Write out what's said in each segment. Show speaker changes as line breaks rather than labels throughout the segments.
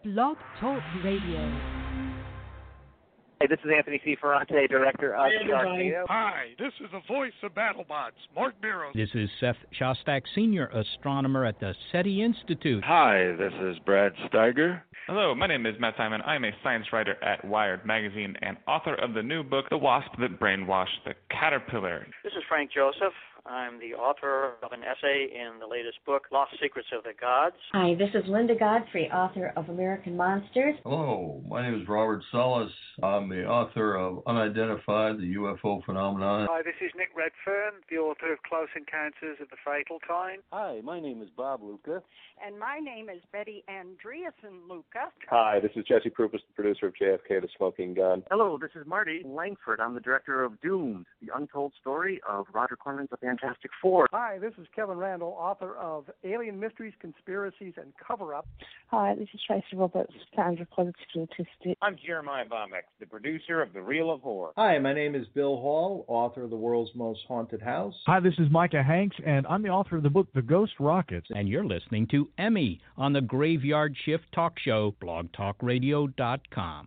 Blog Talk Radio.
Hey, this is Anthony C. Ferrante, director of Sharknado.
Hi, this is the voice of BattleBots, Mark Nero.
This is Seth Shostak, senior astronomer at the SETI Institute.
Hi, this is Brad Steiger.
Hello, my name is Matt Simon. I'm a science writer at Wired Magazine and author of the new book, The Wasp That Brainwashed the Caterpillar.
This is Frank Joseph. I'm the author of an essay in the latest book, Lost Secrets of the Gods.
Hi, this is Linda Godfrey, author of American Monsters.
Hello, my name is Robert Solis. I'm the author of Unidentified, the UFO Phenomenon.
Hi, this is Nick Redfern, the author of Close Encounters of the Fatal Kind.
Hi, my name is Bob Luca.
And my name is Betty Andreasen Luca.
Hi, this is Jesse Prupas, the producer of JFK, The Smoking Gun.
Hello, this is Marty Langford. I'm the director of Doomed, the untold story of Roger Corman's The Fantastic Four.
Hi, this is Kevin Randall, author of Alien Mysteries, Conspiracies, and Cover-Up.
Hi, this is Tracy Roberts, founder of Positively Autistic.
I'm Jeremiah Vomex, the producer of The Reel of Horror.
Hi, my name is Bill Hall, author of The World's Most Haunted House.
Hi, this is Micah Hanks, and I'm the author of the book The Ghost Rockets.
And you're listening to Emmy on the Graveyard Shift Talk Show, blogtalkradio.com.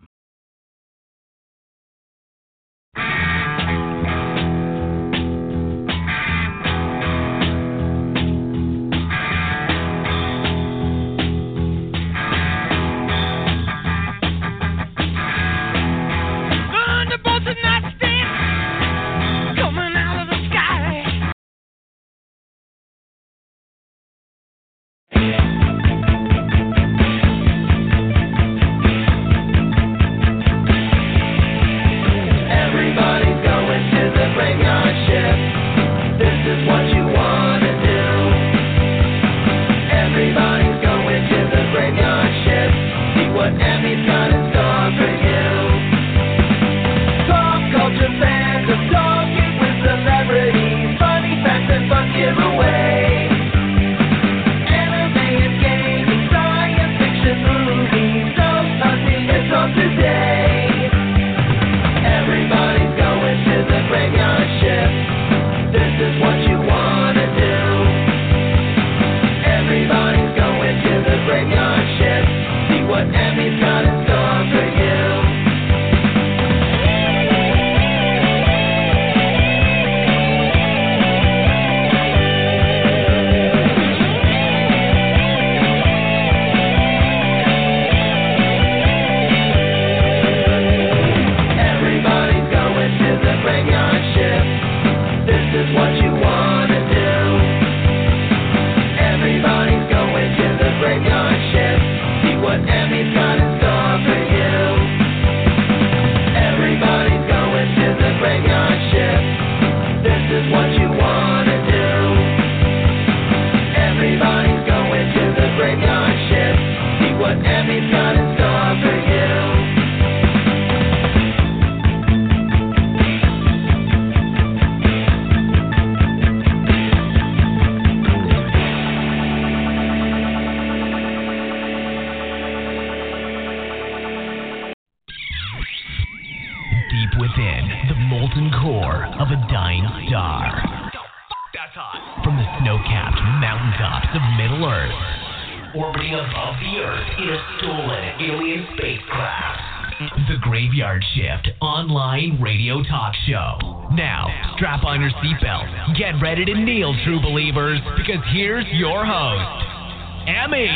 True believers, because here's your host, Emmy.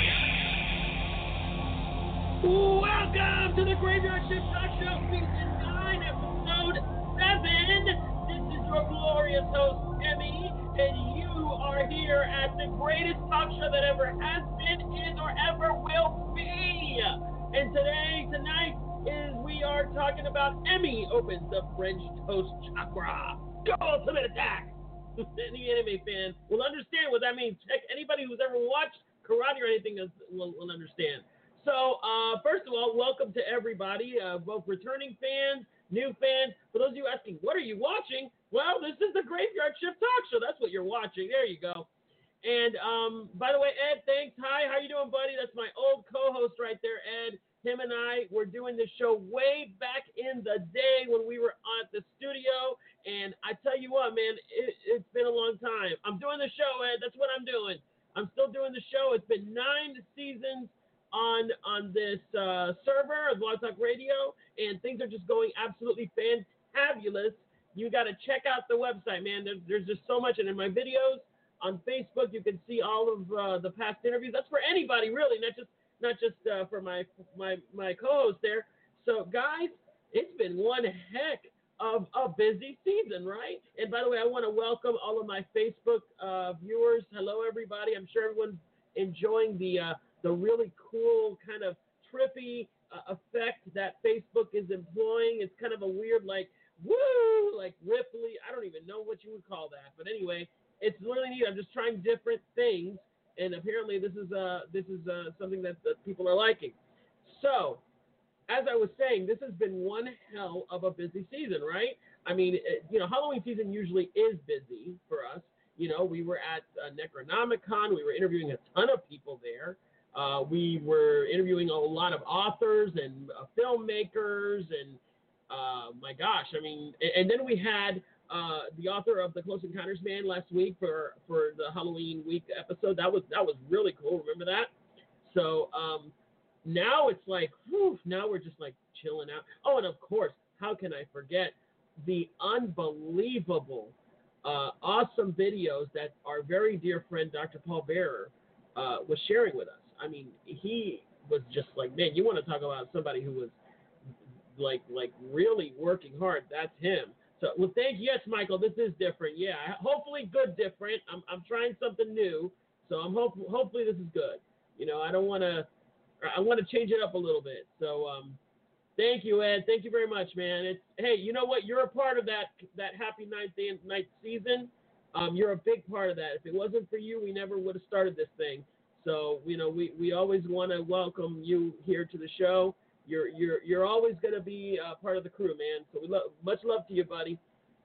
Welcome to the Graveyard Shift Talk Show, Season 9, Episode 7. This is your glorious host, Emmy, and you are here at the greatest talk show that ever has been, is, or ever will be. And tonight, we are talking about Emmy opens the French toast chakra. Go ultimate attack. Any anime fan will understand what that means. Heck, anybody who's ever watched karate or anything will understand. So, first of all, welcome to everybody, both returning fans, new fans. For those of you asking, what are you watching? Well, this is the Graveyard Shift Talk Show. That's what you're watching. There you go. And, by the way, Ed, thanks. Hi, how you doing, buddy? That's my old co-host right there, Ed. Him and I were doing this show way back in the day when we were at the studio. And I tell you what, man, it's been a long time. I'm doing the show, Ed. That's what I'm doing. I'm still doing the show. It's been 9 seasons on this server of Blog Talk Radio, and things are just going absolutely fantabulous. You got to check out the website, man. There's just so much, and in my videos on Facebook, you can see all of the past interviews. That's for anybody, really, not just for my co-host there. So, guys, it's been one heck of a busy season, right? And by the way, I want to welcome all of my Facebook viewers. Hello, everybody. I'm sure everyone's enjoying the really cool kind of trippy effect that Facebook is employing. It's kind of a weird, like, woo, like Ripley. I don't even know what you would call that. But anyway, it's really neat. I'm just trying different things, and apparently this is something that people are liking. So, as I was saying, this has been one hell of a busy season, right? I mean, Halloween season usually is busy for us. We were at Necronomicon. We were interviewing a ton of people there. We were interviewing a lot of authors and filmmakers, and my gosh, I mean, and then we had the author of The Close Encounters Man last week for the Halloween week episode. That was really cool. Remember that? So now it's like, whew, now we're just like chilling out. Oh, and of course, how can I forget the unbelievable, awesome videos that our very dear friend Dr. Paul Bearer was sharing with us. I mean, he was just like, man, you want to talk about somebody who was like really working hard. That's him. So, well, thank you. Yes, Michael, this is different. Yeah, hopefully good different. I'm trying something new, so I'm hopefully this is good. I want to change it up a little bit. So, thank you, Ed. Thank you very much, man. Hey, you know what? You're a part of that happy ninth season. You're a big part of that. If it wasn't for you, we never would have started this thing. So, we always want to welcome you here to the show. You're always going to be part of the crew, man. So much love to you, buddy.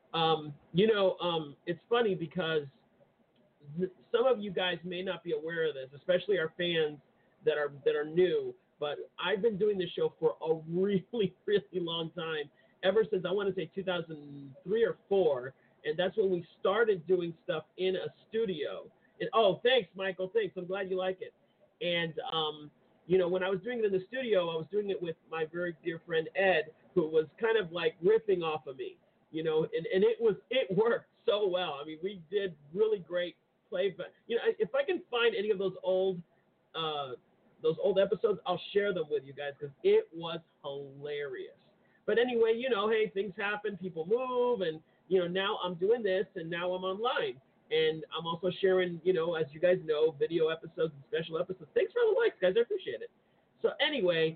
It's funny because some of you guys may not be aware of this, especially our fans that are new. But I've been doing this show for a really, really long time, ever since I want to say 2003 or 4, and that's when we started doing stuff in a studio. And thanks, Michael. Thanks. I'm glad you like it. And when I was doing it in the studio, I was doing it with my very dear friend Ed, who was kind of like riffing off of me, and it worked so well. I mean, we did really great playback. If I can find any of those old episodes, I'll share them with you guys because it was hilarious. But anyway, hey, things happen, people move, and now I'm doing this, and now I'm online. And I'm also sharing, as you guys know, video episodes and special episodes. Thanks for all the likes, guys. I appreciate it. So anyway,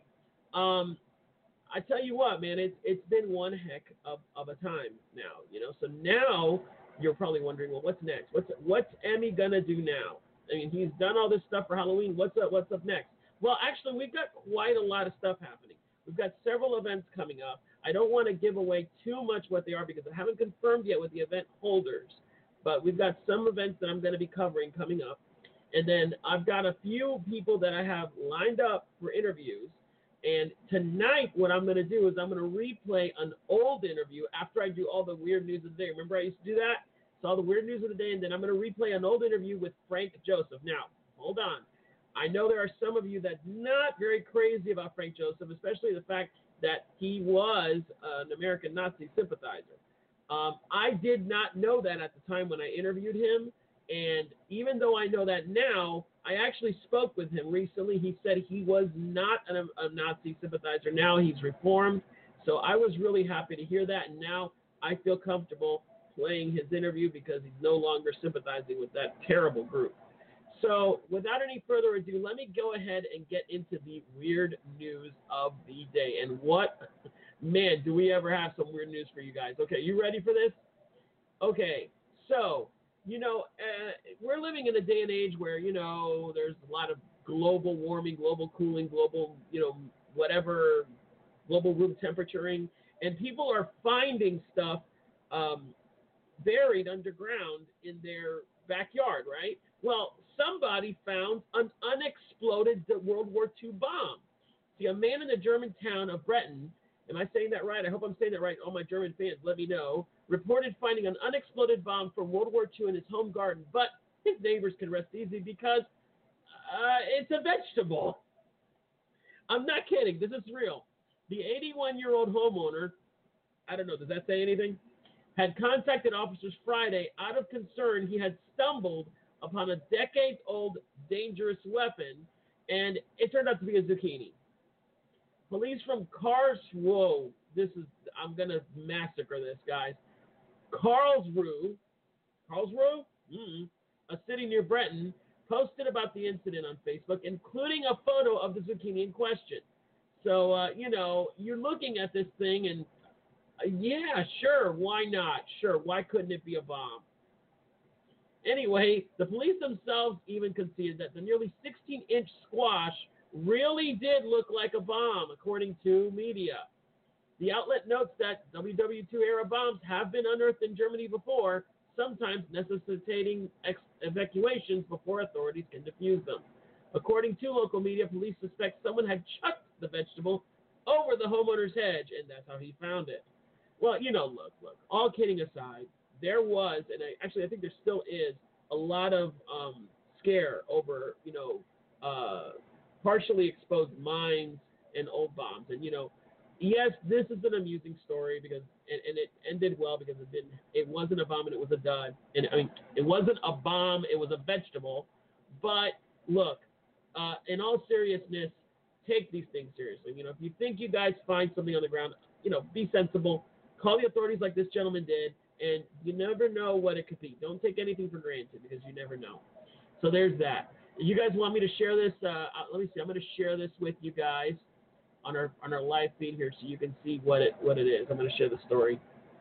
I tell you what, man, it's been one heck of a time now, So now you're probably wondering, well, what's next? What's Emmy gonna do now? I mean, he's done all this stuff for Halloween. What's up next? Well, actually, we've got quite a lot of stuff happening. We've got several events coming up. I don't want to give away too much what they are because I haven't confirmed yet with the event holders. But we've got some events that I'm going to be covering coming up. And then I've got a few people that I have lined up for interviews. And tonight, what I'm going to do is I'm going to replay an old interview after I do all the weird news of the day. Remember I used to do that? So all the weird news of the day, and then I'm going to replay an old interview with Frank Joseph. Now, hold on. I know there are some of you that's not very crazy about Frank Joseph, especially the fact that he was an American Nazi sympathizer. I did not know that at the time when I interviewed him, and even though I know that now, I actually spoke with him recently. He said he was not a Nazi sympathizer. Now he's reformed, so I was really happy to hear that, and now I feel comfortable playing his interview because he's no longer sympathizing with that terrible group. So without any further ado, let me go ahead and get into the weird news of the day. And what, man, do we ever have some weird news for you guys. Okay, you ready for this? Okay, so, we're living in a day and age where, there's a lot of global warming, global cooling, global, whatever, global room temperaturing, and people are finding stuff buried underground in their backyard, right? Well, somebody found an unexploded World War II bomb. See, a man in the German town of Bretten, am I saying that right? I hope I'm saying that right. All my German fans, let me know. Reported finding an unexploded bomb from World War II in his home garden, but his neighbors can rest easy because it's a vegetable. I'm not kidding. This is real. The 81-year-old homeowner, I don't know, does that say anything? Had contacted officers Friday out of concern he had stumbled upon a decades-old dangerous weapon, and it turned out to be a zucchini. Police from Karlsruhe, I'm going to massacre this, guys. Karlsruhe, a city near Breton, posted about the incident on Facebook, including a photo of the zucchini in question. So, you're looking at this thing and, yeah, sure, why not? Sure, why couldn't it be a bomb? Anyway, the police themselves even conceded that the nearly 16-inch squash really did look like a bomb, according to media. The outlet notes that WW2-era bombs have been unearthed in Germany before, sometimes necessitating evacuations before authorities can defuse them. According to local media, police suspect someone had chucked the vegetable over the homeowner's hedge, and that's how he found it. Well, look, all kidding aside, there was, and I think there still is, a lot of scare over, partially exposed mines and old bombs. And, yes, this is an amusing story because, and it ended well because it wasn't a bomb and it was a dud. And it wasn't a bomb, it was a vegetable. But look, in all seriousness, take these things seriously. If you think you guys find something on the ground, be sensible. Call the authorities like this gentleman did, and you never know what it could be. Don't take anything for granted because you never know. So there's that. You guys want me to share this? Let me see. I'm going to share this with you guys on our live feed here so you can see what it is. I'm going to share the story.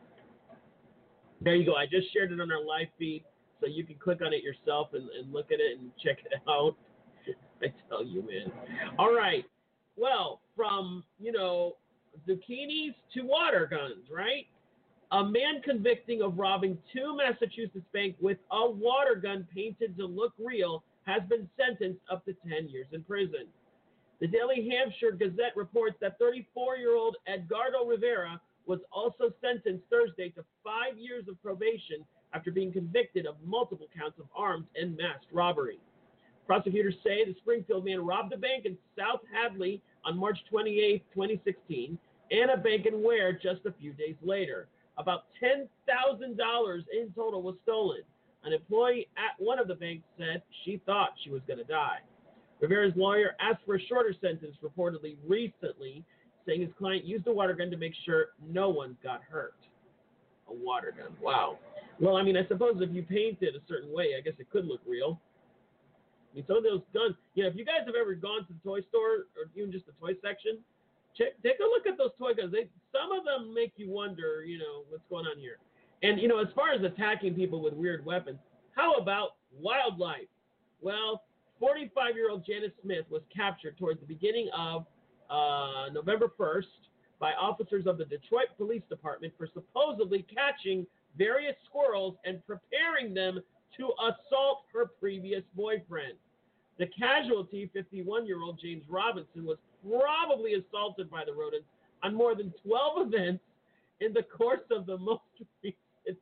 There you go. I just shared it on our live feed, so you can click on it yourself and look at it and check it out. I tell you, man. All right. Well, from, zucchinis to water guns, right? A man convicting of robbing 2 Massachusetts banks with a water gun painted to look real has been sentenced up to 10 years in prison. The Daily Hampshire Gazette reports that 34-year-old Edgardo Rivera was also sentenced Thursday to 5 years of probation after being convicted of multiple counts of armed and masked robbery. Prosecutors say the Springfield man robbed a bank in South Hadley on March 28, 2016, and a bank in Ware just a few days later. About $10,000 in total was stolen. An employee at one of the banks said she thought she was going to die. Rivera's lawyer asked for a shorter sentence reportedly recently, saying his client used a water gun to make sure no one got hurt. A water gun, wow. Well, I suppose if you paint it a certain way, I guess it could look real. Some of those guns, if you guys have ever gone to the toy store or even just the toy section, take a look at those toy guns. Some of them make you wonder, what's going on here. And, as far as attacking people with weird weapons, how about wildlife? Well, 45-year-old Janice Smith was captured towards the beginning of November 1st by officers of the Detroit Police Department for supposedly catching various squirrels and preparing them to assault her previous boyfriend. The casualty, 51-year-old James Robinson, was probably assaulted by the rodents on more than 12 events in the course of the most recent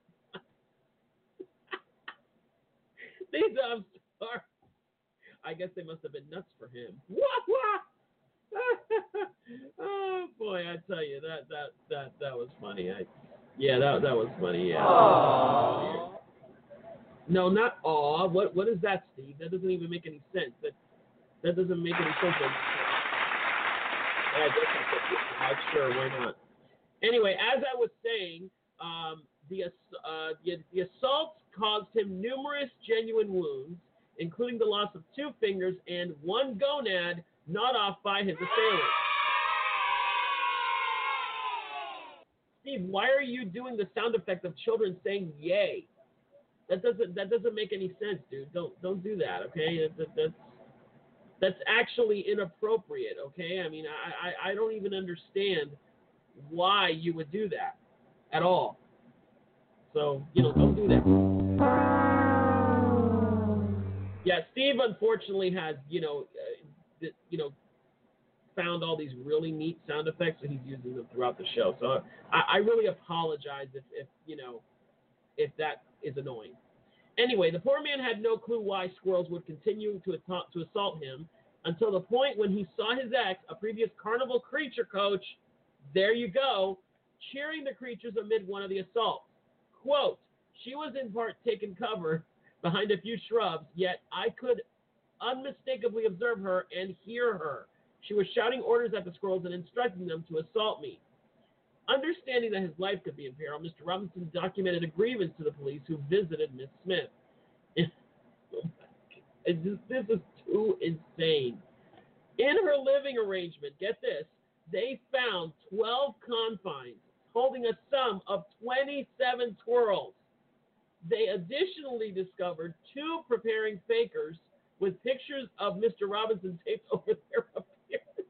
These are, I guess they must have been nuts for him. Oh boy, I tell you, that was funny. That was funny. Yeah. Aww. No, not aw. What is that, Steve? That doesn't even make any sense. That doesn't make any sense. Sure, why not? Anyway, as I was saying, the assault caused him numerous genuine wounds, including the loss of 2 fingers and 1 gonad gnawed off by his assailant. Steve, why are you doing the sound effect of children saying "yay"? That doesn't make any sense, dude. Don't do that, okay? That's actually inappropriate, okay? I don't even understand why you would do that at all. So, don't do that. Yeah, Steve unfortunately has, found all these really neat sound effects, and he's using them throughout the show. So I really apologize if that is annoying. Anyway, the poor man had no clue why squirrels would continue to assault him, until the point when he saw his ex, a previous carnival creature coach, there you go, cheering the creatures amid one of the assaults. Quote, she was in part taken cover behind a few shrubs, yet I could unmistakably observe her and hear her. She was shouting orders at the squirrels and instructing them to assault me. Understanding that his life could be in peril, Mr. Robinson documented a grievance to the police who visited Miss Smith. This is too insane. In her living arrangement, get this, they found 12 confines holding a sum of 27 squirrels. They additionally discovered 2 preparing fakers with pictures of Mr. Robinson taped over their appearance.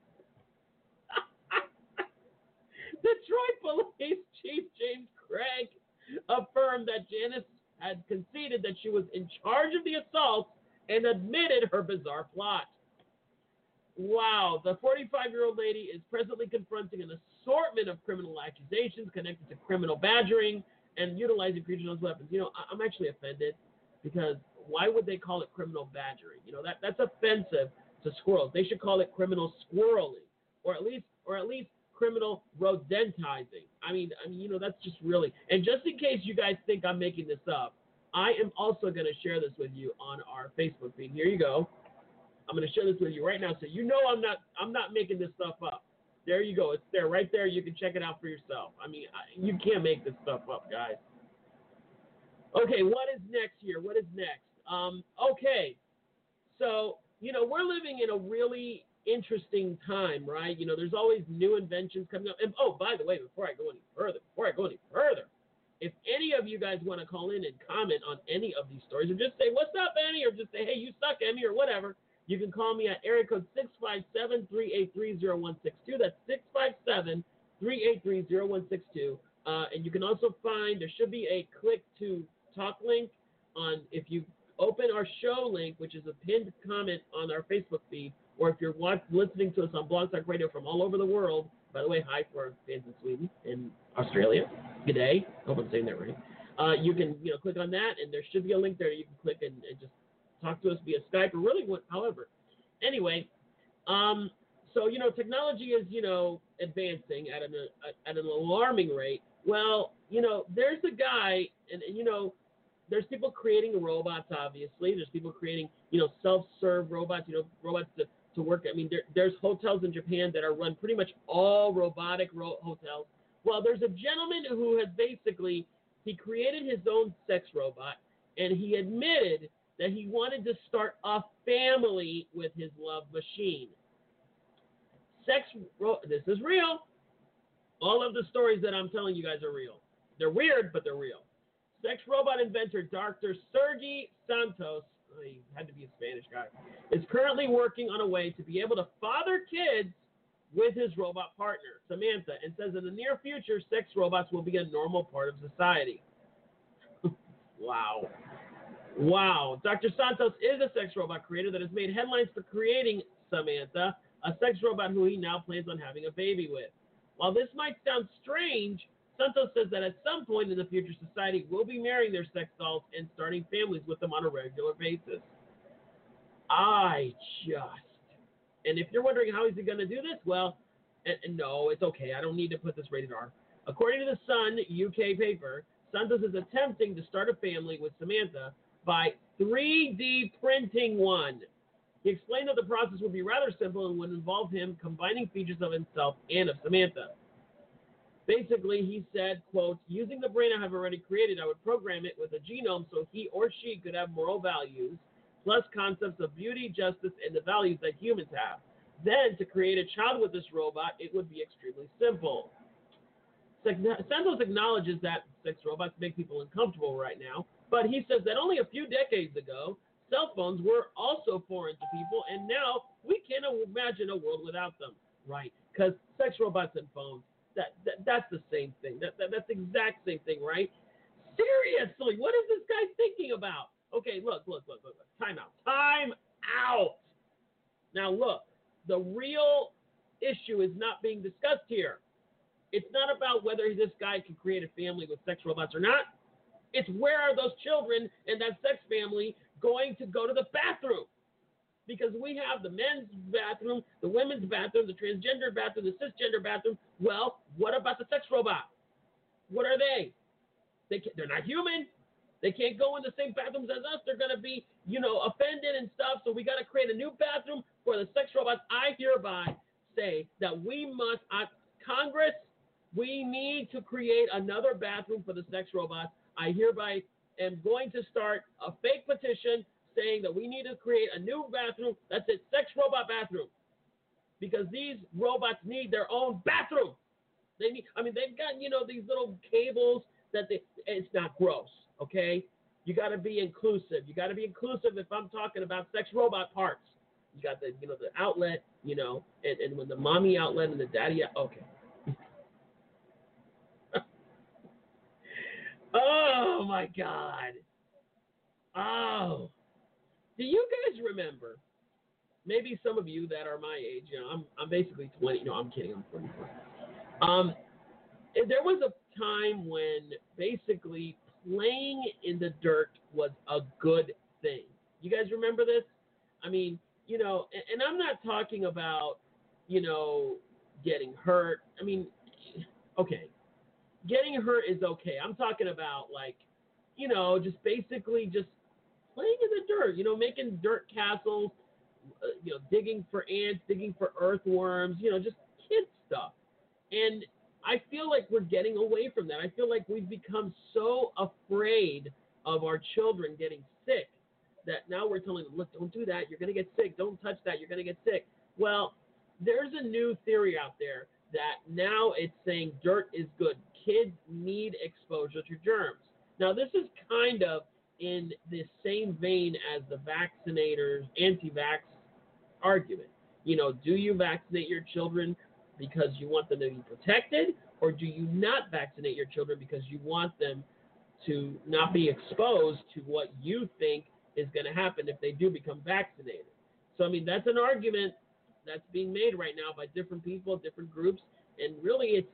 Detroit Police Chief James Craig affirmed that Janice had conceded that she was in charge of the assaults and admitted her bizarre plot. Wow, the 45-year-old lady is presently confronting an assortment of criminal accusations connected to criminal badgering and utilizing creatures as weapons. You know, I'm actually offended because why would they call it criminal badgering? You know, that's offensive to squirrels. They should call it criminal squirreling, or at least criminal rodentizing. I mean, you know, that's just really. And just in case you guys think I'm making this up, I am also going to share this with you on our Facebook feed. Here you go. I'm going to share this with you right now, so you know I'm not making this stuff up. There you go. It's there, right there. You can check it out for yourself. I mean, you can't make this stuff up, guys. Okay, what is next here? What is next? Okay, so, you know, we're living in a really interesting time, right? You know, there's always new inventions coming up. And, oh, by the way, before I go any further, if any of you guys want to call in and comment on any of these stories, or just say, what's up, Emmy, or just say, hey, you suck, Emmy, or whatever, you can call me at area code 657-383-0162. That's 657-383-0162. And you can also find, there should be a click to talk link on, if you open our show link, which is a pinned comment on our Facebook feed, or if you're listening to us on Blog Talk Radio from all over the world. By the way, hi for our fans in Sweden and Australia. Good day. Hope I'm saying that right. You can, you know, click on that, and there should be a link there. You can click and just talk to us via Skype or really, however. Anyway, so, you know, technology is, you know, advancing at an alarming rate. Well, you know, there's a guy, and you know, there's people creating robots, obviously. There's people creating, you know, self-serve robots, you know, robots to work. I mean, there's hotels in Japan that are run pretty much all robotic hotels. Well, there's a gentleman who has basically, he created his own sex robot, and he admitted that he wanted to start a family with his love machine. This is real. All of the stories that I'm telling you guys are real. They're weird, but they're real. Sex robot inventor Dr. Sergi Santos, he had to be a Spanish guy, is currently working on a way to be able to father kids with his robot partner, Samantha, and says in the near future, sex robots will be a normal part of society. Wow. Dr. Santos is a sex robot creator that has made headlines for creating Samantha, a sex robot who he now plans on having a baby with. While this might sound strange, Santos says that at some point in the future, society will be marrying their sex dolls and starting families with them on a regular basis. And if you're wondering how is he going to do this, well, and no, it's okay. I don't need to put this rated R. According to the Sun UK paper, Santos is attempting to start a family with Samantha by 3D printing one. He explained that the process would be rather simple and would involve him combining features of himself and of Samantha. Basically, he said, quote, using the brain I have already created, I would program it with a genome so he or she could have moral values, plus concepts of beauty, justice, and the values that humans have. Then, to create a child with this robot, it would be extremely simple. Santos acknowledges that sex robots make people uncomfortable right now, but he says that only a few decades ago, cell phones were also foreign to people, and now we can't imagine a world without them. Right, because sex robots and phones, that's the same thing. That's the exact same thing, right? Seriously, what is this guy thinking about? Okay, look. Time out. Now, look, the real issue is not being discussed here. It's not about whether this guy can create a family with sex robots or not. It's where are those children and that sex family going to go to the bathroom? because we have the men's bathroom, the women's bathroom, the transgender bathroom, the cisgender bathroom. Well, what about the sex robot? What are they? They're not human. They can't go in the same bathrooms as us. They're going to be, offended and stuff. So we got to create a new bathroom for the sex robots. I hereby say that we must, Congress, we need to create another bathroom for the sex robots. I hereby am going to start a fake petition saying that we need to create a new bathroom. That's it, sex robot bathroom. Because these robots need their own bathroom. They've got, these little cables that it's not gross, okay? You got to be inclusive. You got to be inclusive if I'm talking about sex robot parts. You got the, the outlet, and when the mommy outlet and the daddy, okay. Oh, my God. Oh. Do you guys remember, maybe some of you that are my age, I'm basically 20. No, I'm kidding. I'm 44. There was a time when basically playing in the dirt was a good thing. You guys remember this? I mean, and I'm not talking about, getting hurt. I mean, okay. Getting hurt is okay. I'm talking about just basically just playing in the dirt, making dirt castles, digging for ants, digging for earthworms, just kid stuff. And I feel like we're getting away from that. I feel like we've become so afraid of our children getting sick that now we're telling them, look, don't do that. You're going to get sick. Don't touch that. You're going to get sick. Well, there's a new theory out there that now it's saying dirt is good. Kids need exposure to germs. Now, this is kind of in the same vein as the vaccinators, anti-vax argument. Do you vaccinate your children because you want them to be protected, or do you not vaccinate your children because you want them to not be exposed to what you think is going to happen if they do become vaccinated? So, that's an argument that's being made right now by different people, different groups, and really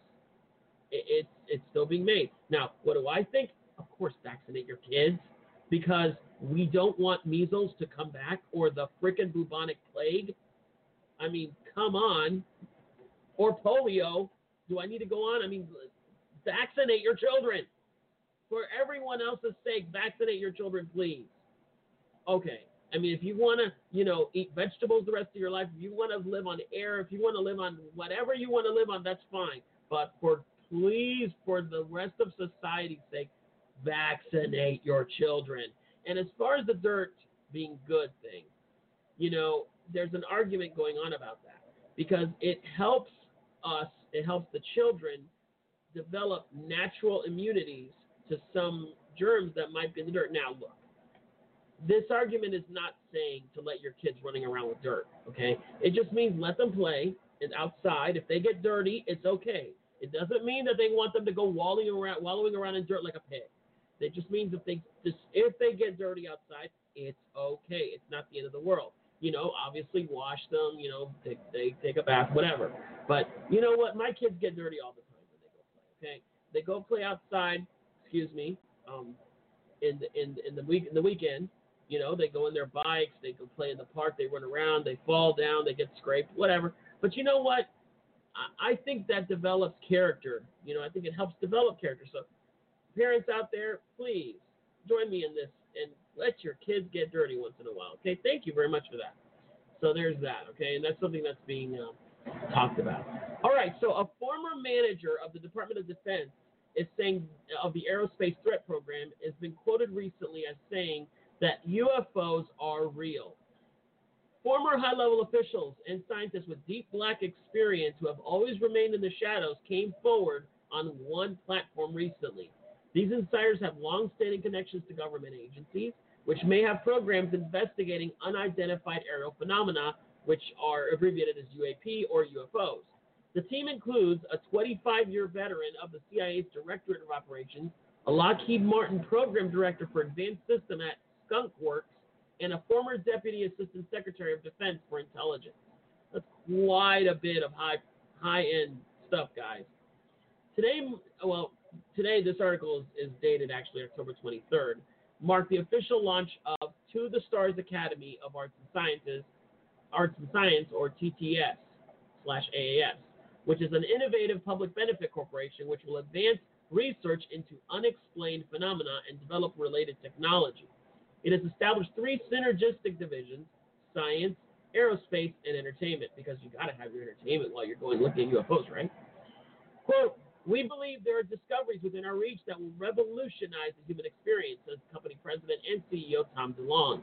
it's still being made. Now, what do I think? Of course, vaccinate your kids, because we don't want measles to come back or the frickin' bubonic plague. I mean, come on. Or polio. Do I need to go on? Vaccinate your children. For everyone else's sake, vaccinate your children, please. Okay. If you want to, eat vegetables the rest of your life, if you want to live on air, if you want to live on whatever you want to live on, that's fine. But please, for the rest of society's sake, vaccinate your children. And as far as the dirt being good thing, there's an argument going on about that, because it helps us, it helps the children develop natural immunities to some germs that might be in the dirt. Now, look, this argument is not saying to let your kids running around with dirt, okay? It just means let them play and outside. If they get dirty, it's okay. It doesn't mean that they want them to go wallowing around in dirt like a pig. It just means if they get dirty outside, it's okay. It's not the end of the world. Obviously wash them, they take a bath, whatever. But you know what? My kids get dirty all the time when they go play, okay? They go play outside, in the weekend. They go in their bikes, they go play in the park, they run around, they fall down, they get scraped, whatever. But you know what? I think that develops character. I think it helps develop character. So parents out there, please join me in this and let your kids get dirty once in a while. Okay, thank you very much for that. So there's that, okay, and that's something that's being talked about. All right, so a former manager of the Department of Defense is saying, of the Aerospace Threat Program, has been quoted recently as saying that UFOs are real. Former high-level officials and scientists with deep black experience who have always remained in the shadows came forward on one platform recently. These insiders have long-standing connections to government agencies, which may have programs investigating unidentified aerial phenomena, which are abbreviated as UAP or UFOs. The team includes a 25-year veteran of the CIA's Directorate of Operations, a Lockheed Martin program director for Advanced System at Skunk Works, and a former Deputy Assistant Secretary of Defense for Intelligence. That's quite a bit of high-end stuff, guys. Today, this article is dated actually October 23rd, marked the official launch of To the Stars Academy of Arts and Science, or TTS/AAS, which is an innovative public benefit corporation which will advance research into unexplained phenomena and develop related technology. It has established 3 synergistic divisions: science, aerospace, and entertainment, because you got to have your entertainment while you're going looking at UFOs, right? Quote, "We believe there are discoveries within our reach that will revolutionize the human experience," says company president and CEO Tom DeLonge.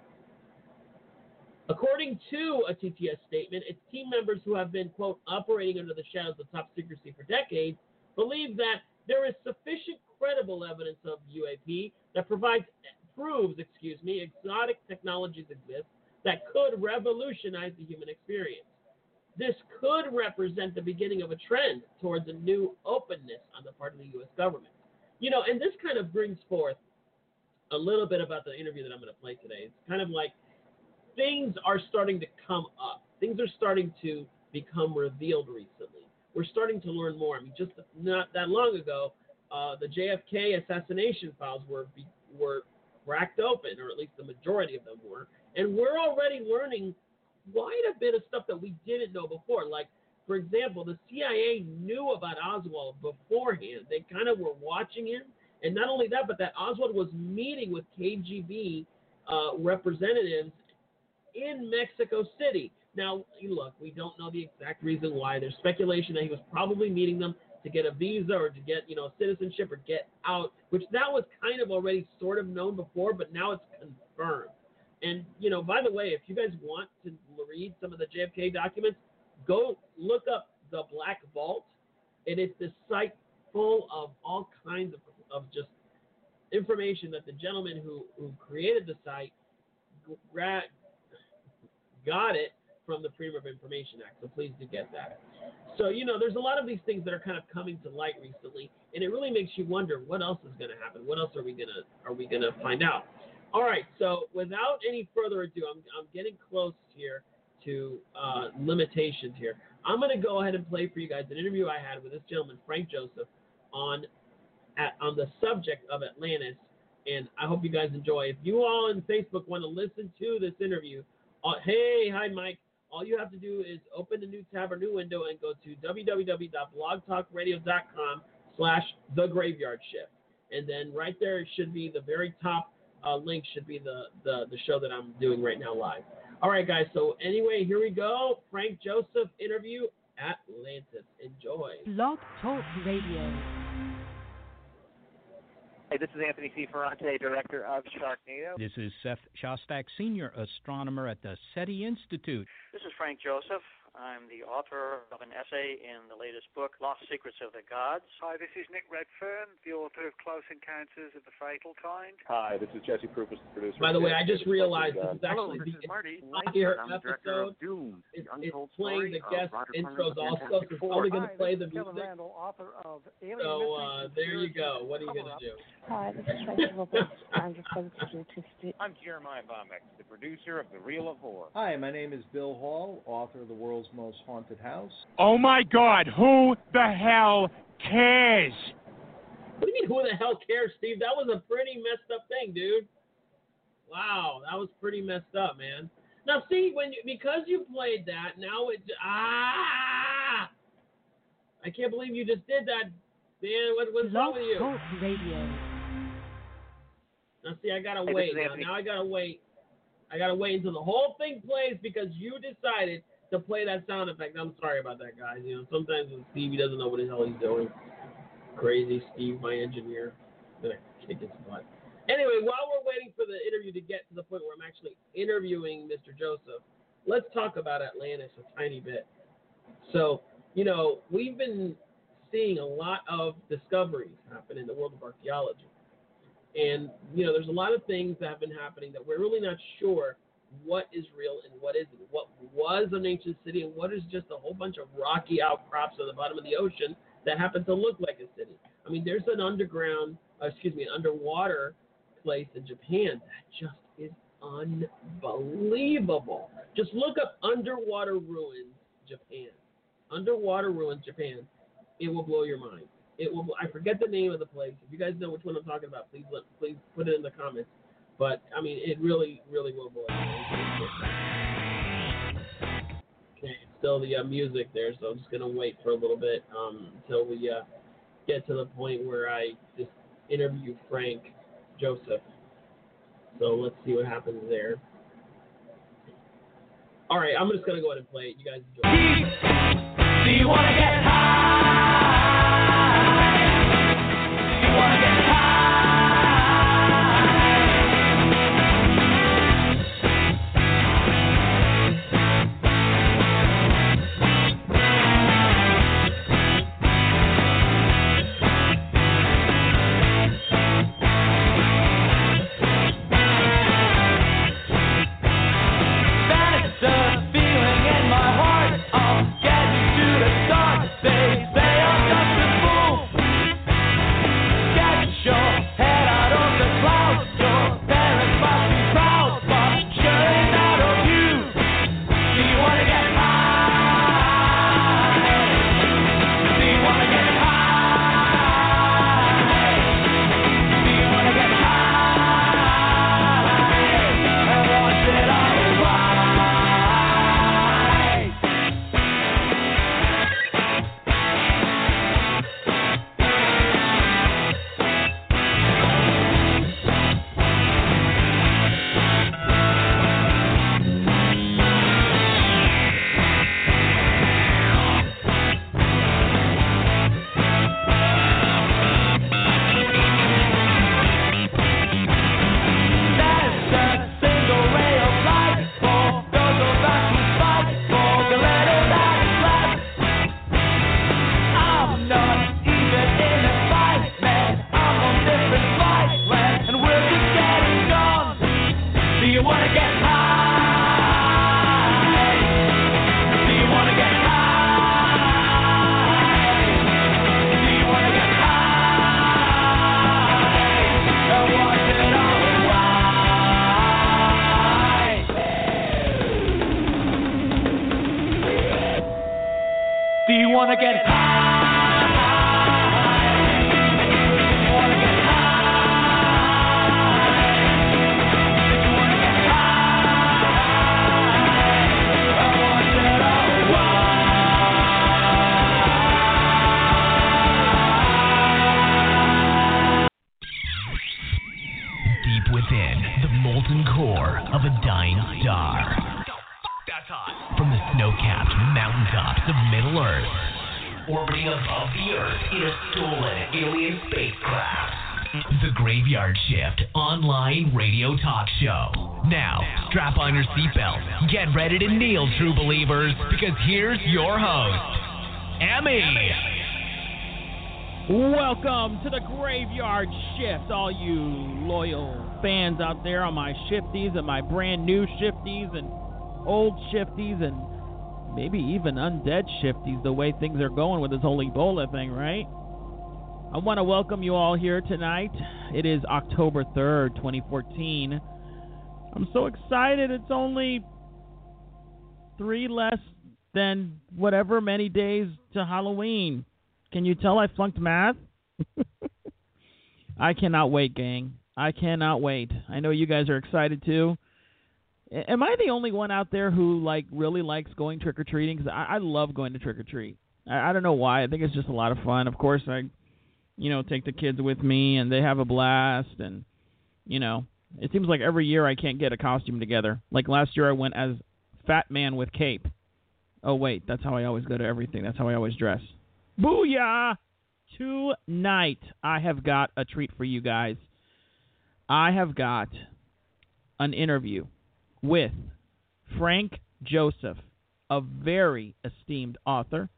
According to a TTS statement, its team members who have been, quote, "operating under the shadows of top secrecy for decades," believe that there is sufficient credible evidence of UAP that proves exotic technologies exist that could revolutionize the human experience. This could represent the beginning of a trend towards a new openness on the part of the U.S. government. You know, and this kind of brings forth a little bit about the interview that I'm going to play today. It's kind of like things are starting to come up. Things are starting to become revealed recently. We're starting to learn more. I mean, just not that long ago, the JFK assassination files were cracked open, or at least the majority of them were, and we're already learning quite a bit of stuff that we didn't know before. Like, for example, the CIA knew about Oswald beforehand. They kind of were watching him, and not only that, but that Oswald was meeting with KGB representatives in Mexico City. Now, look, we don't know the exact reason why. There's speculation that he was probably meeting them to get a visa or to get, citizenship or get out, which that was kind of already sort of known before, but now it's confirmed. And, by the way, if you guys want to read some of the JFK documents, go look up the Black Vault, and it's this site full of all kinds of just information that the gentleman who created the site got it from the Freedom of Information Act, so please do get that. So, there's a lot of these things that are kind of coming to light recently, and it really makes you wonder what else is going to happen. What else are we gonna find out? All right, so without any further ado, I'm getting close here to limitations here. I'm going to go ahead and play for you guys an interview I had with this gentleman, Frank Joseph, on the subject of Atlantis, and I hope you guys enjoy. If you all on Facebook want to listen to this interview, hi, Mike. All you have to do is open a new tab or new window and go to www.blogtalkradio.com/thegraveyardshift. And then right there, it should be the very top link should be the show that I'm doing right now live. All right, guys. So anyway, here we go. Frank Joseph interview, Atlantis. Enjoy.
Blog Talk Radio.
Hey, this is Anthony C. Ferrante, director of Sharknado.
This is Seth Shostak, senior astronomer at the SETI Institute.
This is Frank Joseph. I'm the author of an essay in the latest book, Lost Secrets of the Gods.
Hi, this is Nick Redfern, the author of Close Encounters of the Fatal Kind.
Hi, this is Jesse Prupus, the producer.
By the way, I just realized this is
Hello,
actually
this is Marty.
the
episode.
It's playing the guest intros also, so it's probably going to play the music.
Kevin Randall, author of Alien
So there you go. What are you going to do?
Hi, this is Tracy Roberts. I'm
I'm Jeremiah Bombeck, the producer of The Reel of Horror.
Hi, my name is Bill Hall, author of The World's Most Haunted House.
Oh my God, who the hell cares?
What do you mean, who the hell cares, Steve? That was a pretty messed up thing, dude. Wow, that was pretty messed up, man. Now, see, because you played that, now I can't believe you just did that, man. What's wrong with you?
Talk Radio.
Now, see, I gotta wait. Now I gotta wait. I gotta wait until the whole thing plays because you decided to play that sound effect. I'm sorry about that, guys. Sometimes with Steve, he doesn't know what the hell he's doing. Crazy Steve, my engineer. I'm gonna kick his butt. Anyway, while we're waiting for the interview to get to the point where I'm actually interviewing Mr. Joseph, let's talk about Atlantis a tiny bit. So, we've been seeing a lot of discoveries happen in the world of archaeology. And, there's a lot of things that have been happening that we're really not sure what is real and what isn't. What was an ancient city and what is just a whole bunch of rocky outcrops at the bottom of the ocean that happen to look like a city. I mean, there's an underwater place in Japan that just is unbelievable. Just look up underwater ruins Japan. Underwater ruins Japan. It will blow your mind. I forget the name of the place. If you guys know which one I'm talking about, please put it in the comments. But I mean, it really, really will blow. Okay, still the music there, so I'm just gonna wait for a little bit until we get to the point where I just interview Frank Joseph. So let's see what happens there. All right, I'm just gonna go ahead and play it. You guys enjoy it.
Do you wanna get high? Do you wanna get high?
Get ready to kneel, true believers, because here's your host, Emmy.
Welcome to the Graveyard Shift, all you loyal fans out there on my shifties and my brand new shifties and old shifties and maybe even undead shifties, the way things are going with this whole Ebola thing, right? I want to welcome you all here tonight. It is October 3rd, 2014. I'm so excited. It's only 3 less than whatever many days to Halloween. Can you tell I flunked math? I cannot wait, gang. I cannot wait. I know you guys are excited too. Am I the only one out there who really likes going trick-or-treating? Because I love going to trick-or-treat. I don't know why. I think it's just a lot of fun. Of course, I take the kids with me, and they have a blast. And, it seems like every year I can't get a costume together. Like last year I went as Fat Man with Cape. Oh, wait, that's how I always go to everything. That's how I always dress. Booyah! Tonight I have got a treat for you guys. I have got an interview with Frank Joseph, a very esteemed author,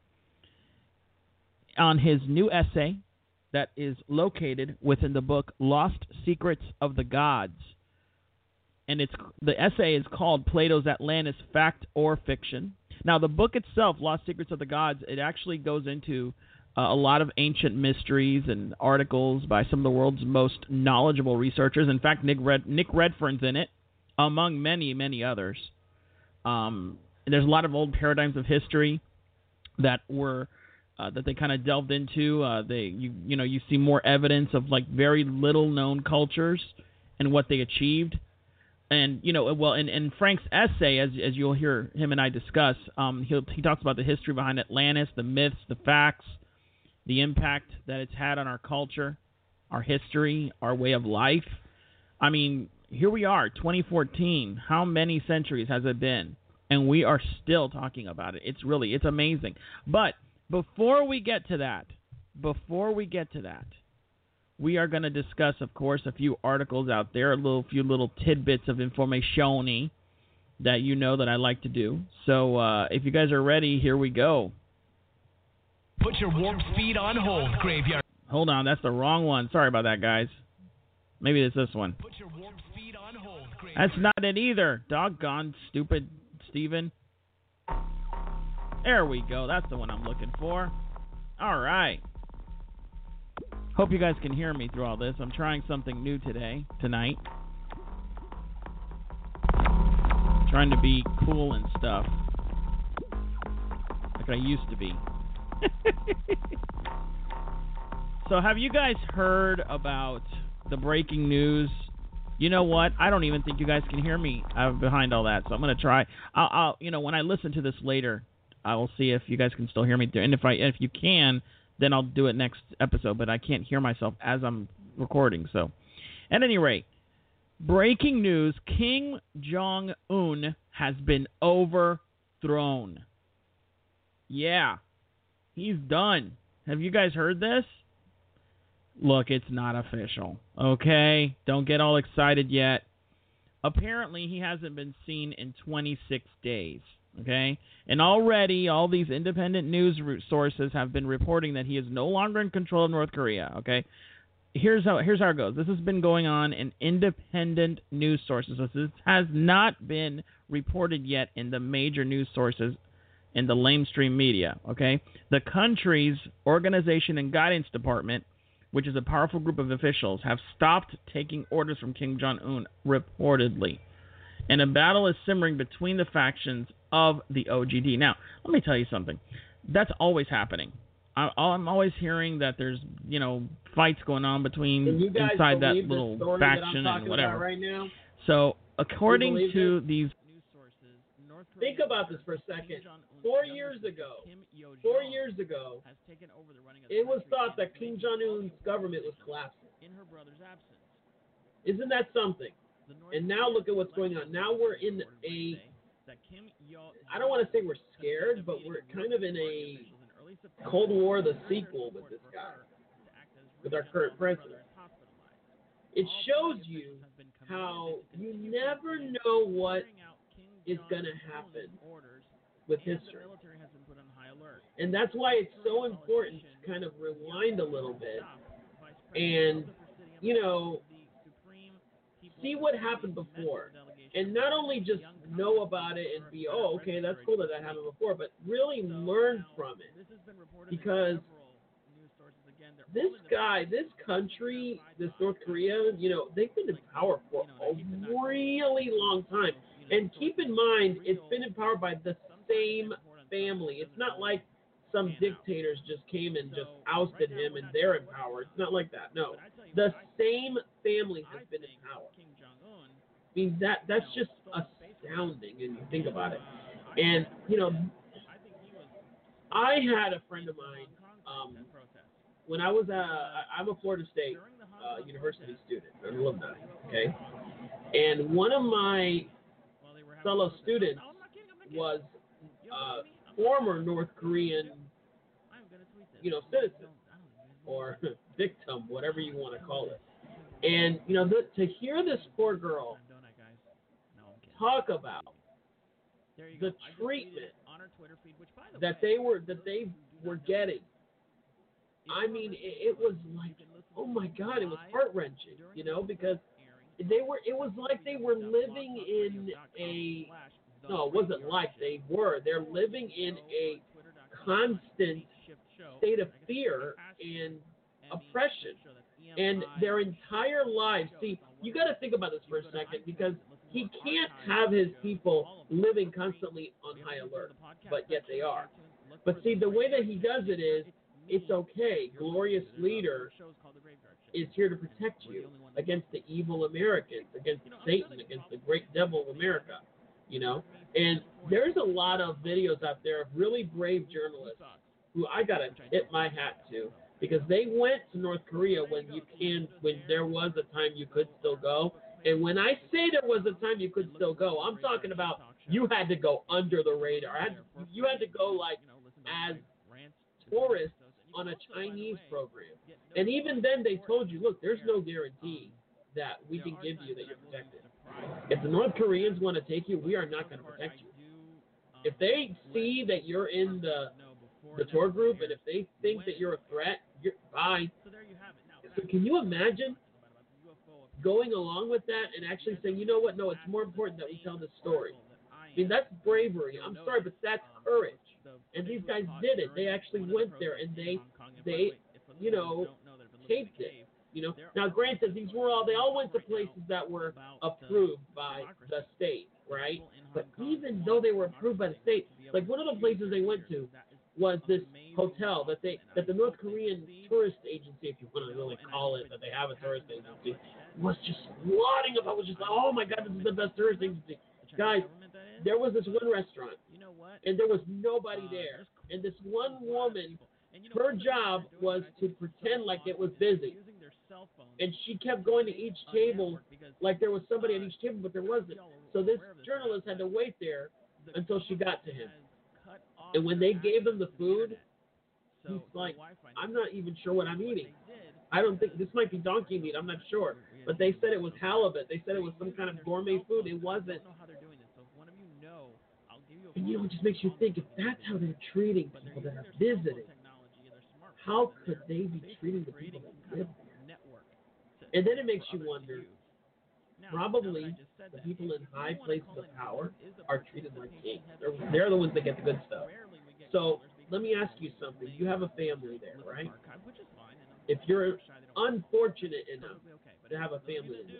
on his new essay that is located within the book Lost Secrets of the Gods. And the essay is called Plato's Atlantis, Fact or Fiction. Now, the book itself, Lost Secrets of the Gods, it actually goes into a lot of ancient mysteries and articles by some of the world's most knowledgeable researchers. In fact, Nick Redfern's in it, among many, many others. There's a lot of old paradigms of history that were that they kind of delved into. You see more evidence of like very little known cultures and what they achieved. And in Frank's essay, as you'll hear him and I discuss, he talks about the history behind Atlantis, the myths, the facts, the impact that it's had on our culture, our history, our way of life. I mean, here we are, 2014. How many centuries has it been? And we are still talking about it. It's amazing. But before we get to that, we are going to discuss, of course, a few articles out there, a few little tidbits of information that you know that I like to do. So if you guys are ready, here we go.
Put your warped feet on hold, Graveyard.
Hold on, that's the wrong one. Sorry about that, guys. Maybe it's this one.
Put your warped feet on hold, Graveyard.
That's not it either. Doggone stupid Steven. There we go. That's the one I'm looking for. All right. Hope you guys can hear me through all this. I'm trying something new tonight. Trying to be cool and stuff. Like I used to be. So have you guys heard about the breaking news? You know what? I don't even think you guys can hear me behind all that. So I'm going to try. I'll when I listen to this later, I will see if you guys can still hear me. And if you can, then I'll do it next episode. But I can't hear myself as I'm recording. So, at any rate, breaking news: Kim Jong-un has been overthrown. Yeah, he's done. Have you guys heard this? Look, it's not official. Okay? Don't get all excited yet. Apparently, he hasn't been seen in 26 days. Okay? And already, all these independent news sources have been reporting that he is no longer in control of North Korea. Okay? Here's how it goes. This has been going on in independent news sources. This has not been reported yet in the major news sources in the lamestream media. Okay? The country's organization and guidance department, which is a powerful group of officials, have stopped taking orders from Kim Jong-un, reportedly. And a battle is simmering between the factions of the OGD. Now, let me tell you something. That's always happening. I'm always hearing that there's, fights going on between inside that little faction and whatever.
Right now?
So, according to these news sources, North Korea...
Think about this for a second. 4 years ago,
has taken over the running of
it was thought that Kim Jong-un's government was collapsing.
In her brother's absence.
Isn't that something? And now look at what's going on. Now we're in a... I don't want to say we're scared, but we're kind of in a Cold War, the sequel with this guy, with our current president. It shows you how you never know what is going to happen with history. And that's why it's so important to kind of rewind a little bit and, see what happened before. And not only just know about it and be, okay, that's cool that happened before, but really learn from it. Because this guy, this country, this North Korea, they've been in power for a really long time. And keep in mind, it's been in power by the same family. It's not like some dictators just came and just ousted him and they're in power. It's not like that. No. The same family has been in power. I mean, that's just astounding when you think about it. And, I had a friend of mine, when I was I'm a Florida State University student, an alumni, okay? And one of my fellow students was former North Korean, citizen or victim, whatever you want to call it. And, to hear this poor girl talk about the treatment that they were getting, I mean, it was like, oh my God, it was heart-wrenching, because it was like they were living in no, it wasn't like they're living in a constant state of fear and oppression. And their entire lives, see, you got to think about this for a second, because he can't have his people living constantly on high alert, but yet they are. But see, the way that he does it is, it's okay. Glorious Leader is here to protect you against the evil Americans, against Satan, against the great devil of America, you know. And there's a lot of videos out there of really brave journalists who I gotta tip my hat to, because they went to North Korea when there was a time you could still go. And when I say there was a time you could still go, I'm talking about you had to go under the radar. You had to go like as tourists on a Chinese program. And even then they told you, look, there's no guarantee that we can give you that you're protected. If the North Koreans want to take you, we are not going to protect you. If they see that you're in the tour group, and if they think that you're a threat, you're bye. So can you imagine going along with that and actually saying, you know what, no, it's more important that we tell this story. I mean, that's bravery. I'm sorry, but that's courage. And these guys did it. They actually went there and they you know, taped it. You know, now granted, they all went to places that were approved by the state, right? But even though they were approved by the state, like one of the places they went to was this hotel that the North Korean tourist agency, if you want to really call it, that they have a tourist agency, was just lauding about. Was just like, oh my God, this is the best tourist agency. Guys, there was this one restaurant, and there was nobody there. And this one woman, her job was to pretend like it was busy. And she kept going to each table like there was somebody at each table, but there wasn't. So this journalist had to wait there until she got to him. And when they gave him the food, he's like, I'm not even sure what I'm eating. I don't think, this might be donkey meat, I'm not sure. But they said it was halibut. They said it was some kind of gourmet food. It wasn't. And you know, it just makes you think, if that's how they're treating people that are visiting, how could they be treating the people that live there? And then it makes you wonder, probably the people in high places of power are treated like kings. They're the ones that get the good stuff. So let me ask you something. You have a family there, right? If you're unfortunate enough to have a family in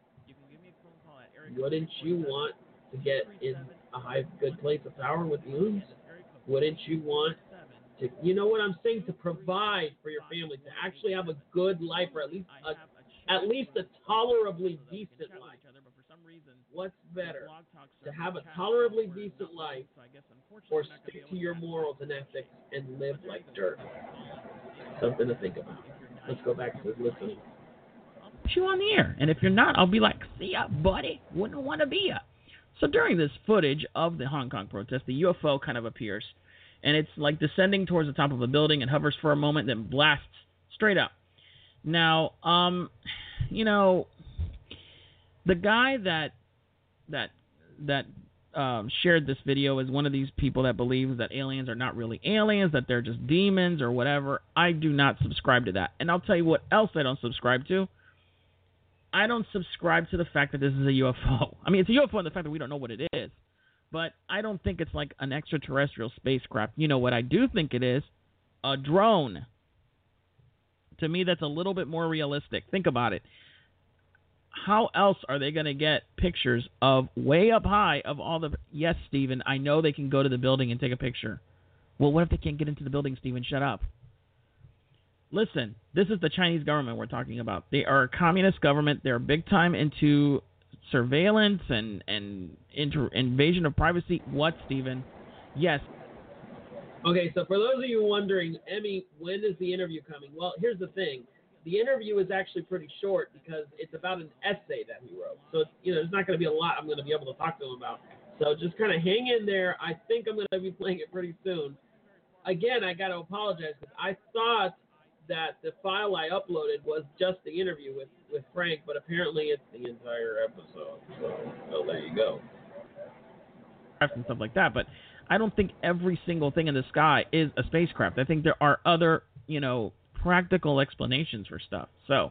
this, wouldn't you want to get in a good place of power with loons? Wouldn't you want to, you know what I'm saying, to provide for your family, to actually have a good life, or at least a tolerably decent life? What's better, to have a tolerably decent life, or stick to your morals and ethics and live like dirt? Something to think about. Let's go back to listening.
You on the air, and if you're not, I'll be like, see ya, buddy. Wouldn't want to be ya. So during this footage of the Hong Kong protest, the UFO kind of appears, and it's like descending towards the top of a building and hovers for a moment, then blasts straight up. Now, you know, the guy that shared this video is one of these people that believes that aliens are not really aliens, that they're just demons or whatever. I do not subscribe to that. And I'll tell you what else I don't subscribe to. I don't subscribe to the fact that this is a UFO. I mean, it's a UFO in the fact that we don't know what it is. But I don't think it's like an extraterrestrial spacecraft. You know what I do think it is? A drone. To me, that's a little bit more realistic. Think about it. How else are they going to get pictures of way up high of all the... Yes, Stephen, I know they can go to the building and take a picture. Well, what if they can't get into the building, Stephen? Shut up. Listen, this is the Chinese government we're talking about. They are a communist government. They're big time into surveillance and invasion of privacy. What, Stephen? Yes.
Okay, so for those of you wondering, Emmy, when is the interview coming? Well, here's the thing. The interview is actually pretty short because it's about an essay that he wrote. So, there's not going to be a lot I'm going to be able to talk to him about. So just kind of hang in there. I think I'm going to be playing it pretty soon. Again, I got to apologize because I thought that the file I uploaded was just the interview with Frank, but apparently it's the entire episode. So there you go.
And stuff like that, but I don't think every single thing in the sky is a spacecraft. I think there are other, practical explanations for stuff. So,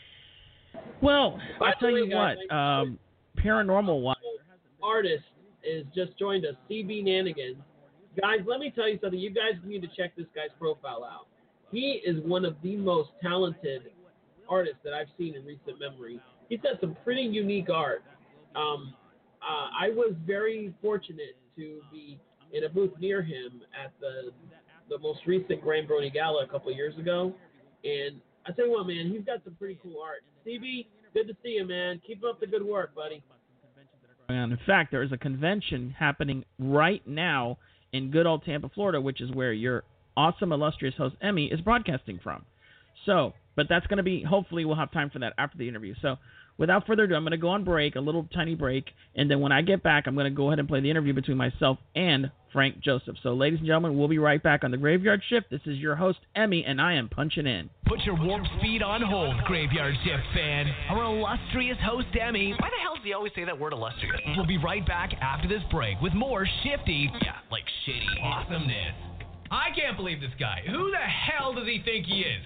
well, I'll tell you what, Paranormal Watch
artist is just joined us, CB Nanigans. Guys, let me tell you something. You guys need to check this guy's profile out. He is one of the most talented artists that I've seen in recent memory. He's got some pretty unique art. I was very fortunate to be in a booth near him at the most recent Graham Brody Gala a couple of years ago. And I tell you what, man, he's got some pretty cool art. Stevie, good to see you, man. Keep up the good work, buddy.
In fact, there is a convention happening right now in good old Tampa, Florida, which is where your awesome, illustrious host, Emmy, is broadcasting from. So, but that's going to be, hopefully we'll have time for that after the interview. So, without further ado, I'm going to go on break, a little tiny break, and then when I get back, I'm going to go ahead and play the interview between myself and Frank Joseph. So, ladies and gentlemen, we'll be right back on the Graveyard Shift. This is your host, Emmy, and I am punching in.
Put your warp speed on hold, Graveyard Shift fan. Our illustrious host, Emmy. Why the hell does he always say that word illustrious? We'll be right back after this break with more shifty, like shitty, awesomeness. I can't believe this guy. Who the hell does he think he is?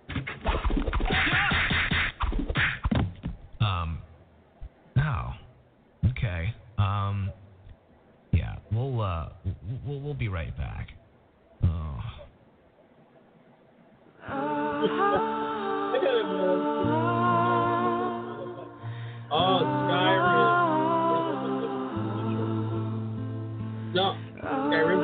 Oh. Okay. Yeah, we'll be right back. Oh.
Skyrim. No, Skyrim.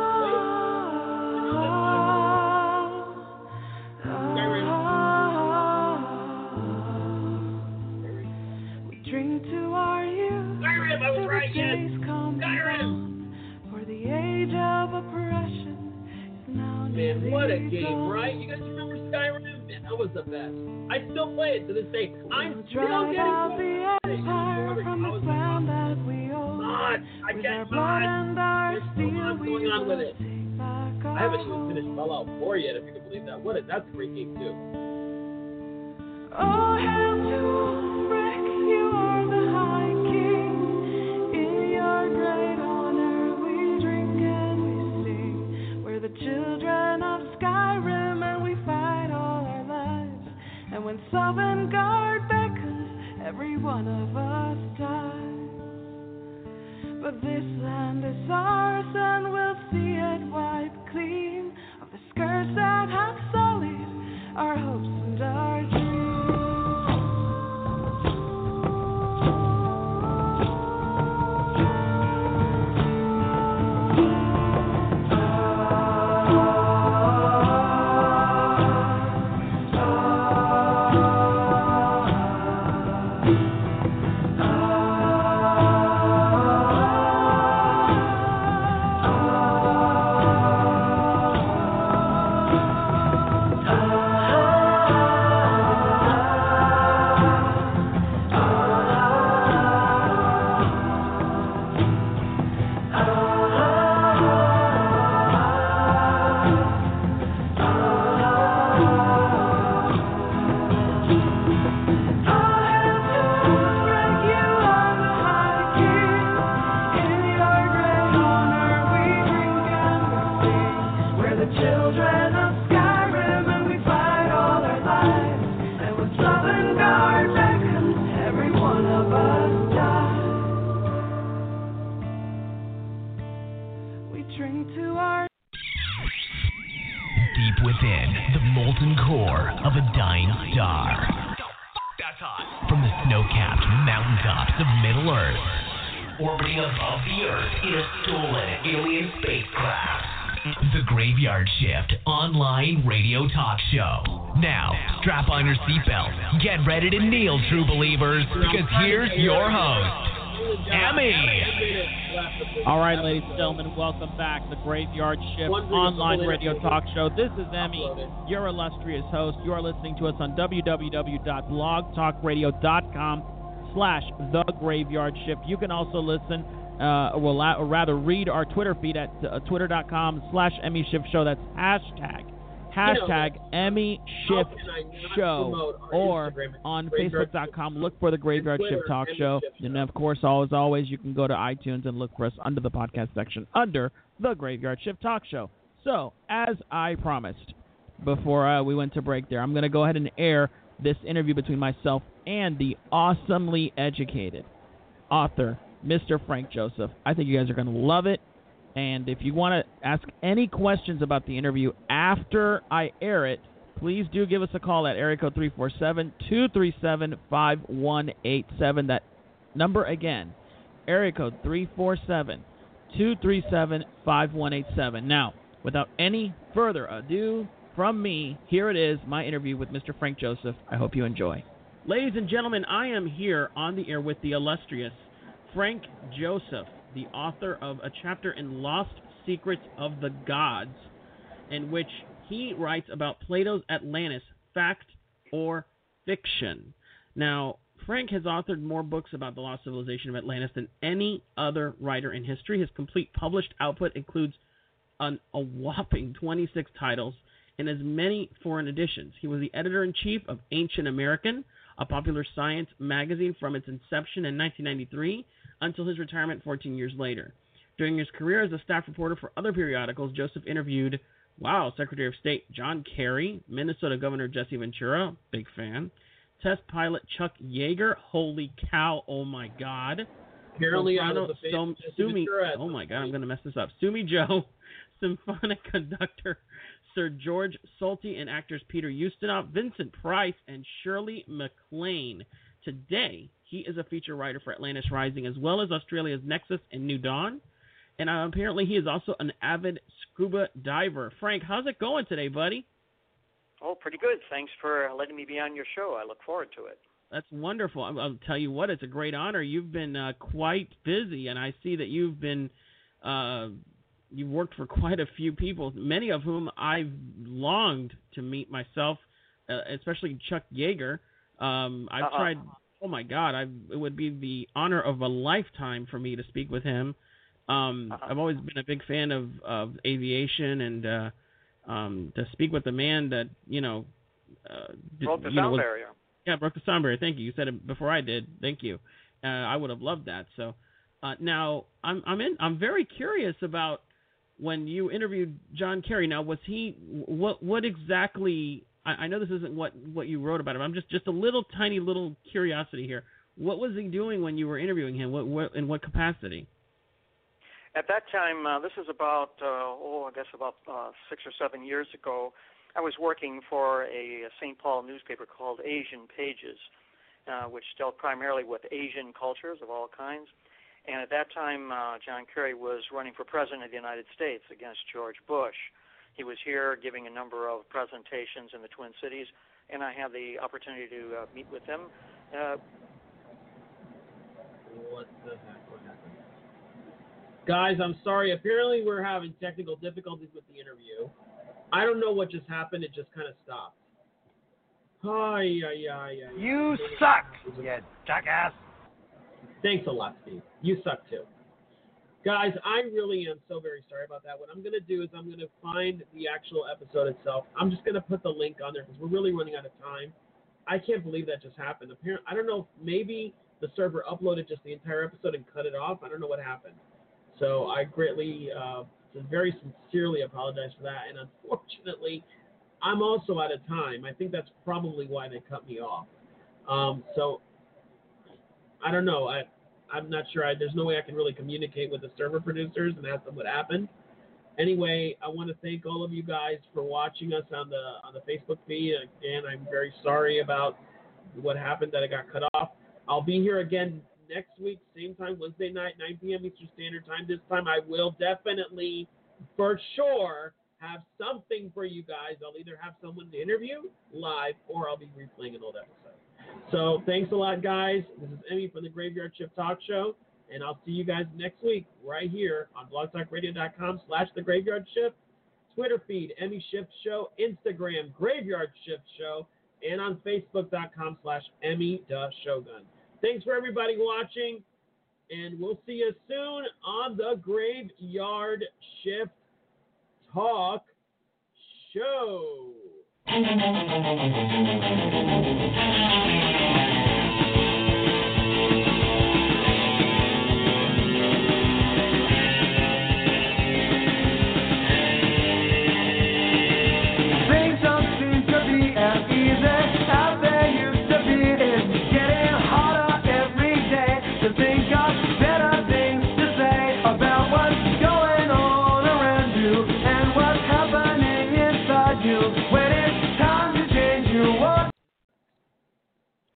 Drink to our youth.
Skyrim, I was right, yes.
Skyrim. For the age of oppression is now.
Man, what a game, right? You guys remember Skyrim? Man, that was the best. I still play it to this day. I'm still getting
the empire from the ground that we own.
I can't mod. There's so much going on with it. I haven't even finished Fallout 4 yet, if you can believe that. That's a great game, too.
Oh, hail to Ulfric, you are the High King. In your great honor we drink and we sing. We're the children of Skyrim and we fight all our lives. And when Sovngarde beckons, every one of us dies. But this land is ours and we'll see it wiped clean of the scourge that have sullied our hopes and our dreams.
Ready to kneel, true believers, because here's your host, Emmy.
All right, ladies and gentlemen, welcome back to the Graveyard Shift online radio talk show. This is Emmy, your illustrious host. You are listening to us on www.blogtalkradio.com/The Graveyard Shift. You can also listen, or rather read our Twitter feed at twitter.com/Emmy Shift Show. That's hashtag Emmy Shift Show, or on Facebook.com, look for the Graveyard Shift Talk Show. And of course, as always, you can go to iTunes and look for us under the podcast section under the Graveyard Shift Talk Show. So, as I promised before we went to break there, I'm going to go ahead and air this interview between myself and the awesomely educated author, Mr. Frank Joseph. I think you guys are going to love it. And if you want to ask any questions about the interview after I air it, please do give us a call at area code 347-237-5187. That number again, area code 237-5187. Now, without any further ado from me, here it is, my interview with Mr. Frank Joseph. I hope you enjoy. Ladies and gentlemen, I am here on the air with the illustrious Frank Joseph, the author of a chapter in Lost Secrets of the Gods, in which he writes about Plato's Atlantis, fact or fiction. Now, Frank has authored more books about the lost civilization of Atlantis than any other writer in history. His complete published output includes a whopping 26 titles and as many foreign editions. He was the editor-in-chief of Ancient American, a popular science magazine from its inception in 1993 until his retirement 14 years later. During his career as a staff reporter for other periodicals, Joseph interviewed, Secretary of State John Kerry, Minnesota Governor Jesse Ventura, big fan, test pilot Chuck Yeager, holy cow, oh my God.
Apparently out of the face of
Sumi, oh my God, I'm going to mess this up. Sumi Joe, symphonic conductor Sir George Solti, and actors Peter Ustinov, Vincent Price, and Shirley MacLaine. Today, he is a feature writer for Atlantis Rising, as well as Australia's Nexus and New Dawn. And apparently he is also an avid scuba diver. Frank, how's it going today, buddy?
Oh, pretty good. Thanks for letting me be on your show. I look forward to it.
That's wonderful. I'll tell you what, it's a great honor. You've been quite busy, and I see that you've been you've worked for quite a few people, many of whom I've longed to meet myself, especially Chuck Yeager. I've tried. Oh my God, it would be the honor of a lifetime for me to speak with him. I've always been a big fan of aviation, and to speak with a man that
broke the sound barrier.
Yeah, broke the sound barrier. Thank you. You said it before I did. Thank you. I would have loved that. So now I'm very curious about when you interviewed John Kerry. Now, was he what exactly? I know this isn't what you wrote about him. I'm just a little tiny little curiosity here. What was he doing when you were interviewing him? What in what capacity?
At that time, this is about, I guess about 6 or 7 years ago, I was working for a St. Paul newspaper called Asian Pages, which dealt primarily with Asian cultures of all kinds. And at that time, John Kerry was running for president of the United States against George Bush. He was here giving a number of presentations in the Twin Cities, and I had the opportunity to meet with him.
What the heck? What happened? Guys, I'm sorry. Apparently we're having technical difficulties with the interview. I don't know what just happened. It just kind of stopped.
You suck, you jackass.
Thanks a lot, Steve. You suck, too. Guys, I really am so very sorry about that. What I'm going to do is I'm going to find the actual episode itself. I'm just going to put the link on there because we're really running out of time. I can't believe that just happened. Apparently, I don't know if maybe the server uploaded just the entire episode and cut it off. I don't know what happened. So I greatly, very sincerely apologize for that. And unfortunately, I'm also out of time. I think that's probably why they cut me off. So I don't know. I'm not sure. There's no way I can really communicate with the server producers and ask them what happened. Anyway, I want to thank all of you guys for watching us on the Facebook feed. Again, I'm very sorry about what happened that I got cut off. I'll be here again next week, same time, Wednesday night, 9 p.m. Eastern Standard Time. This time I will definitely, for sure, have something for you guys. I'll either have someone to interview live or I'll be replaying an old episode. So thanks a lot, guys. This is Emmy from the Graveyard Shift Talk Show, and I'll see you guys next week right here on blogtalkradio.com/The Graveyard Shift, Twitter feed, Emmy Shift Show, Instagram, Graveyard Shift Show, and on Facebook.com/Emmy-Shogun. Thanks for everybody watching, and we'll see you soon on the Graveyard Shift Talk Show.